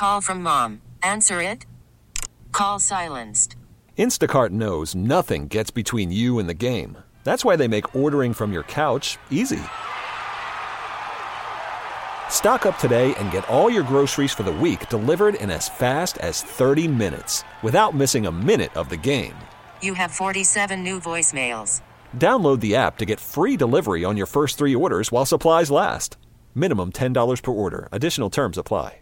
Call from mom. Answer it. Call silenced. Instacart knows nothing gets between you and the game. That's why they make ordering from your couch easy. Stock up today and get all your groceries for the week delivered in as fast as 30 minutes without missing a minute of the game. You have 47 new voicemails. Download the app to get free delivery on your first 3 orders while supplies last. Minimum $10 per order. Additional terms apply.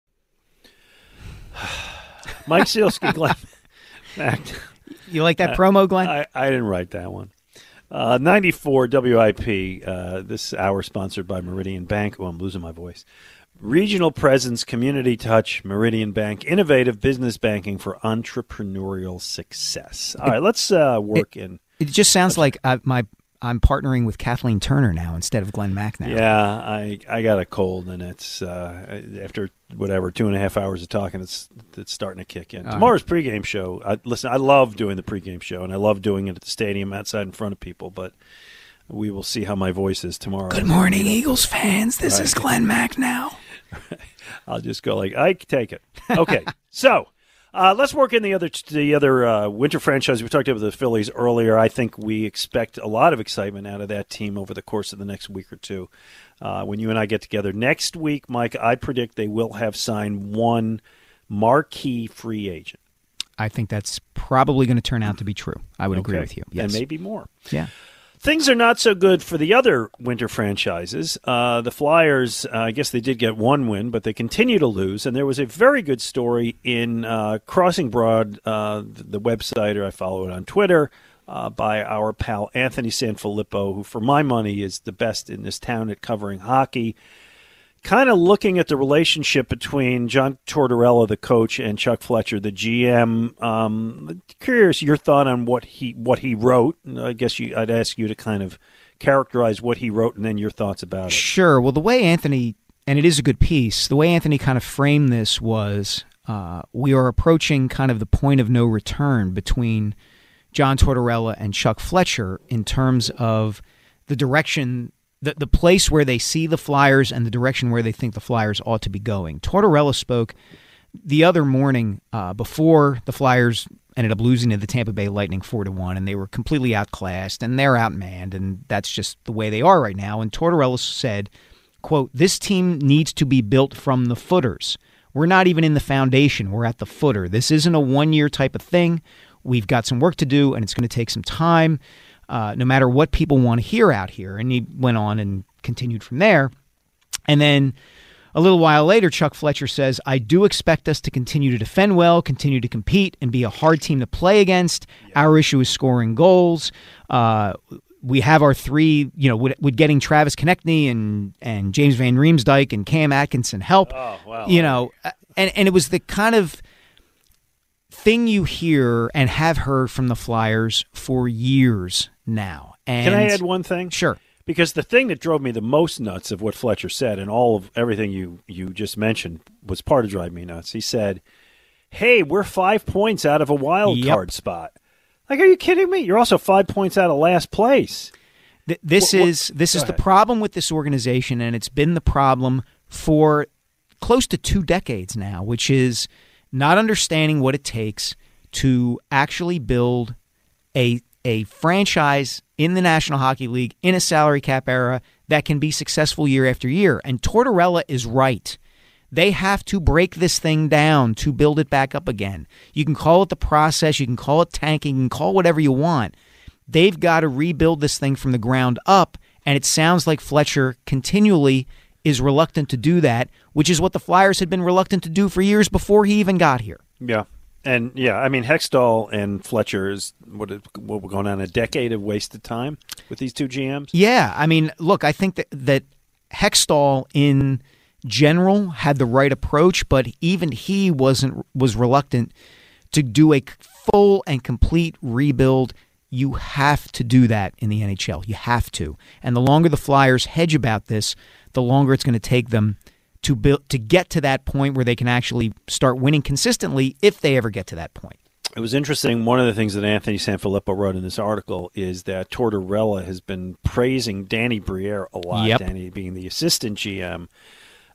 Mike Sealski, Glenn Mack. You like that promo, Glenn? I didn't write that one. 94 WIP, this hour sponsored by Meridian Bank. Oh, I'm losing my voice. Regional presence, community touch, Meridian Bank, innovative business banking for entrepreneurial success. All right, let's work in. It just sounds like I'm partnering with Kathleen Turner now instead of Glenn Mack now. Yeah, I got a cold, and it's after 2.5 hours of talking, it's starting to kick in. Tomorrow's pregame show. I love doing the pregame show, and I love doing it at the stadium outside in front of people, but we will see how my voice is tomorrow. Good morning, Eagles fans. This is Glenn Mack now. I'll just go like, Ike, take it. Okay, so let's work in the other winter franchise. We talked about the Phillies earlier. I think we expect a lot of excitement out of that team over the course of the next week or two. When you and I get together next week, Mike, I predict they will have signed one marquee free agent. I think that's probably going to turn out to be true. I would agree with you. Yes. And maybe more. Yeah. Things are not so good for the other winter franchises. The Flyers, I guess they did get one win, but they continue to lose. And there was a very good story in Crossing Broad, the website, or I follow it on Twitter, by our pal Anthony Sanfilippo, who for my money is the best in this town at covering hockey. Kind of looking at the relationship between John Tortorella, the coach, and Chuck Fletcher, the GM. Curious your thought on what he wrote. I guess I'd ask you to kind of characterize what he wrote and then your thoughts about it. Sure. Well, the way Anthony, and it is a good piece, the way Anthony kind of framed this was we are approaching kind of the point of no return between John Tortorella and Chuck Fletcher in terms of the direction, the place where they see the Flyers and the direction where they think the Flyers ought to be going. Tortorella spoke the other morning before the Flyers ended up losing to the Tampa Bay Lightning 4-1, and they were completely outclassed, and they're outmanned, and that's just the way they are right now. And Tortorella said, quote, "This team needs to be built from the footers. We're not even in the foundation. We're at the footer. This isn't a one-year type of thing. We've got some work to do, and it's going to take some time. No matter what people want to hear out here." And he went on and continued from there. And then a little while later, Chuck Fletcher says, "I do expect us to continue to defend well, continue to compete, and be a hard team to play against. Our issue is scoring goals. We have our three, with getting Travis Konechny and James Van Riemsdyk and Cam Atkinson help." Oh, wow. And it was the kind of thing you hear and have heard from the Flyers for years now. And can I add one thing? Sure. Because the thing that drove me the most nuts of what Fletcher said, and all of everything you just mentioned was part of driving me nuts. He said, "Hey, we're 5 points out of a wild card spot." Like, are you kidding me? You're also 5 points out of last place. This is the problem with this organization, and it's been the problem for close to 2 decades now, which is not understanding what it takes to actually build a franchise in the National Hockey League in a salary cap era that can be successful year after year. And Tortorella is right. They have to break this thing down to build it back up again. You can call it the process, you can call it tanking, you can call it whatever you want. They've got to rebuild this thing from the ground up, and it sounds like Fletcher continually is reluctant to do that, which is what the Flyers had been reluctant to do for years before he even got here. Yeah. And, I mean, Hextall and Fletcher is what we're going on, a decade of wasted time with these two GMs? Yeah. I mean, look, I think that Hextall in general had the right approach, but even he was reluctant to do a full and complete rebuild. You have to do that in the NHL. You have to. And the longer the Flyers hedge about this, the longer it's going to take them to get to that point where they can actually start winning consistently if they ever get to that point. It was interesting. One of the things that Anthony Sanfilippo wrote in this article is that Tortorella has been praising Danny Briere a lot, Yep. Danny being the assistant GM.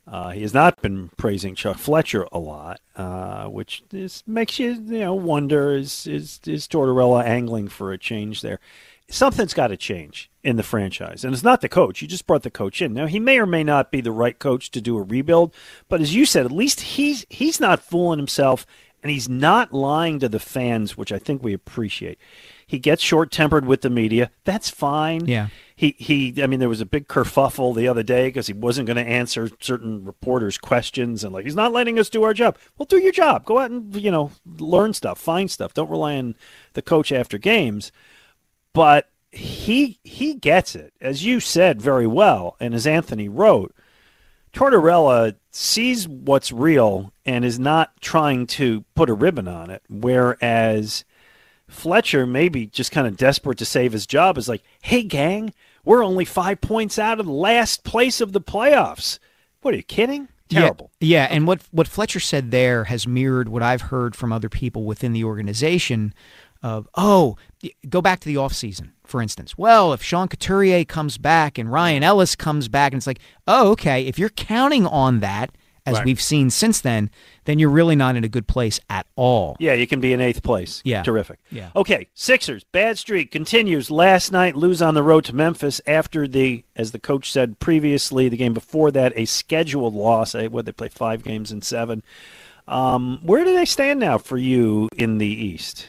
He has not been praising Chuck Fletcher a lot, which makes you wonder, is Tortorella angling for a change there? Something's got to change in the franchise, and it's not the coach. You just brought the coach in. Now, he may or may not be the right coach to do a rebuild, but as you said, at least he's not fooling himself, and he's not lying to the fans, which I think we appreciate. He gets short-tempered with the media. That's fine. Yeah. I mean, there was a big kerfuffle the other day because he wasn't going to answer certain reporters' questions, and he's not letting us do our job. Well, do your job. Go out and, learn stuff, find stuff. Don't rely on the coach after games. But he gets it, as you said very well, and as Anthony wrote. Tortorella sees what's real and is not trying to put a ribbon on it, whereas Fletcher, maybe just kind of desperate to save his job, is like, hey, gang, we're only 5 points out of the last place of the playoffs. What, are you kidding? Terrible. Yeah, and what Fletcher said there has mirrored what I've heard from other people within the organization of, go back to the offseason, for instance. Well, if Sean Couturier comes back and Ryan Ellis comes back, and it's like, okay, if you're counting on that, as we've seen since then you're really not in a good place at all. Yeah, you can be in 8th place. Yeah. Terrific. Yeah. Okay, Sixers, bad streak continues. Last night, lose on the road to Memphis after as the coach said previously, the game before that, a scheduled loss. They play 5 games in 7. Where do they stand now for you in the East?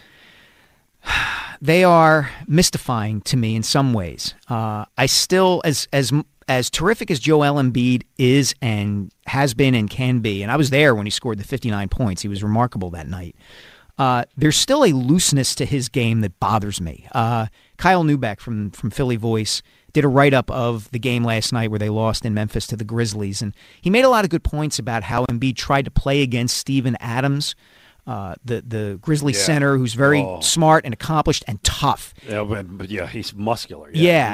They are mystifying to me in some ways. I still, as terrific as Joel Embiid is and has been and can be, and I was there when he scored the 59 points. He was remarkable that night. There's still a looseness to his game that bothers me. Kyle Neubeck from Philly Voice did a write-up of the game last night where they lost in Memphis to the Grizzlies, and he made a lot of good points about how Embiid tried to play against Steven Adams, the Grizzly center, who's very smart and accomplished and tough. Yeah, he's muscular.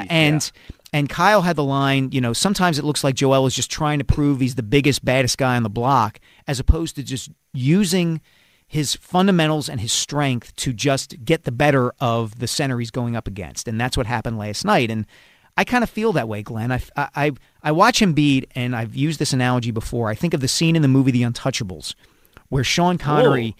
And Kyle had the line, sometimes it looks like Joel is just trying to prove he's the biggest, baddest guy on the block, as opposed to just using his fundamentals and his strength to just get the better of the center he's going up against. And that's what happened last night. And I kind of feel that way, Glenn. I watch Embiid, and I've used this analogy before. I think of the scene in the movie The Untouchables, where Sean Connery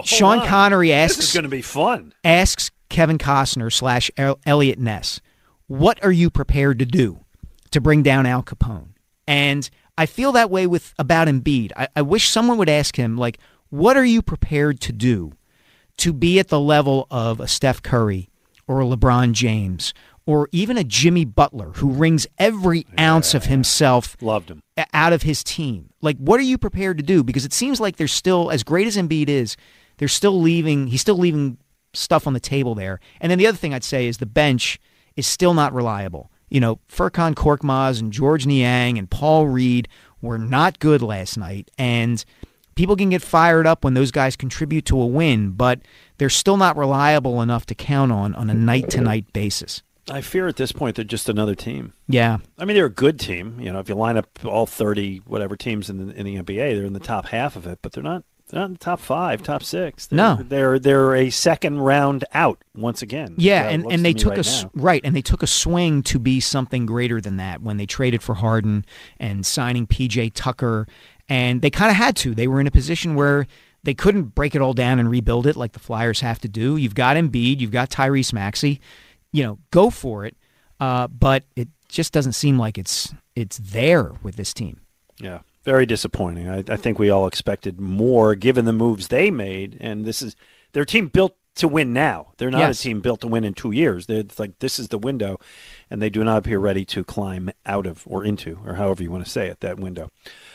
asks, this is going to be fun. Asks Kevin Costner / Elliot Ness, what are you prepared to do to bring down Al Capone? And I feel that way about Embiid. I wish someone would ask him, what are you prepared to do to be at the level of a Steph Curry or a LeBron James or even a Jimmy Butler, who wrings every ounce of himself out of his team? What are you prepared to do? Because it seems like there's still, as great as Embiid is, he's still leaving stuff on the table there. And then the other thing I'd say is the bench is still not reliable. Furkan Korkmaz and George Niang and Paul Reed were not good last night, and people can get fired up when those guys contribute to a win, but they're still not reliable enough to count on a night-to-night basis. I fear at this point they're just another team. Yeah. I mean, they're a good team. If you line up all 30 whatever teams in the NBA, they're in the top half of it, but they're not in the top 5, top 6. They're a second round out once again. Yeah, and they took and they took a swing to be something greater than that when they traded for Harden and signing PJ Tucker, and they kind of had to. They were in a position where they couldn't break it all down and rebuild it like the Flyers have to do. You've got Embiid, you've got Tyrese Maxey. Go for it. But it just doesn't seem like it's there with this team. Yeah, very disappointing. I think we all expected more given the moves they made, and this is their team built to win now. They're not a team built to win in 2 years. It's like this is the window, and they do not appear ready to climb out of or into, or however you want to say it, that window.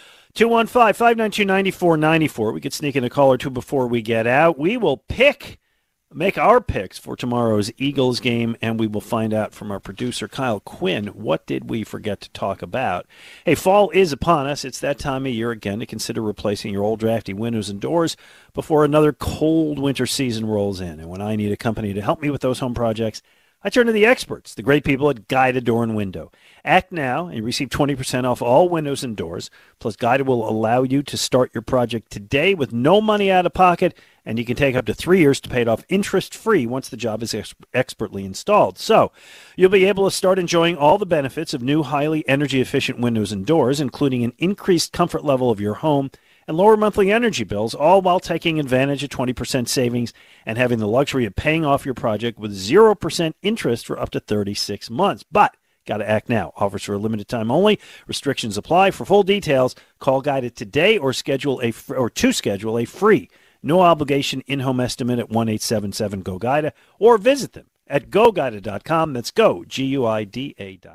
215-592-9494. We could sneak in a call or two before we get out. We will make our picks for tomorrow's Eagles game, and we will find out from our producer, Kyle Quinn, what did we forget to talk about. Hey, fall is upon us. It's that time of year again to consider replacing your old drafty windows and doors before another cold winter season rolls in. And when I need a company to help me with those home projects, I turn to the experts, the great people at Guida Door and Window. Act now and receive 20% off all windows and doors. Plus, Guida will allow you to start your project today with no money out of pocket, and you can take up to 3 years to pay it off interest-free once the job is expertly installed. So, you'll be able to start enjoying all the benefits of new, highly energy-efficient windows and doors, including an increased comfort level of your home and lower monthly energy bills, all while taking advantage of 20% savings and having the luxury of paying off your project with 0% interest for up to 36 months. But got to act now. Offers for a limited time only. Restrictions apply. For full details, call Guida today or schedule a free, no obligation in-home estimate at 1-877-GO-GUIDA or visit them at GoGuida.com. That's go, G-U-I-D-A.com.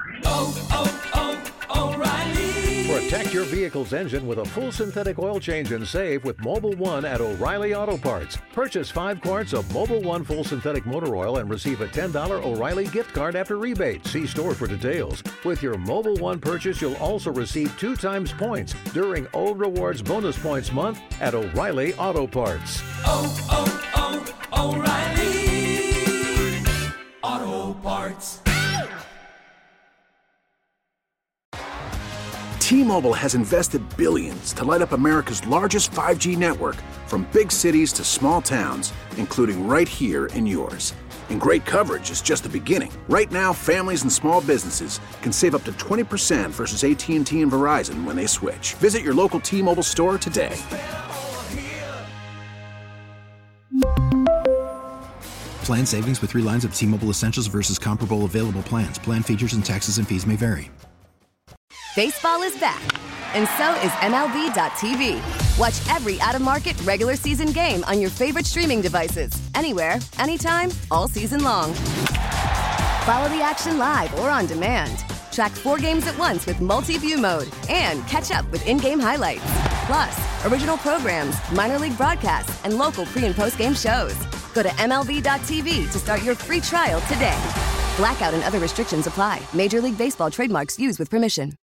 Protect your vehicle's engine with a full synthetic oil change and save with Mobil 1 at O'Reilly Auto Parts. Purchase 5 quarts of Mobil 1 full synthetic motor oil and receive a $10 O'Reilly gift card after rebate. See store for details. With your Mobil 1 purchase, you'll also receive 2 times points during O Rewards Bonus Points Month at O'Reilly Auto Parts. O'Reilly Auto Parts. T-Mobile has invested billions to light up America's largest 5G network, from big cities to small towns, including right here in yours. And great coverage is just the beginning. Right now, families and small businesses can save up to 20% versus AT&T and Verizon when they switch. Visit your local T-Mobile store today. Plan savings with 3 lines of T-Mobile Essentials versus comparable available plans. Plan features and taxes and fees may vary. Baseball is back, and so is MLB.tv. Watch every out-of-market regular season game on your favorite streaming devices, anywhere, anytime, all season long. Follow the action live or on demand. Track 4 games at once with multi-view mode and catch up with in-game highlights. Plus, original programs, minor league broadcasts, and local pre- and post-game shows. Go to MLB.tv to start your free trial today. Blackout and other restrictions apply. Major League Baseball trademarks used with permission.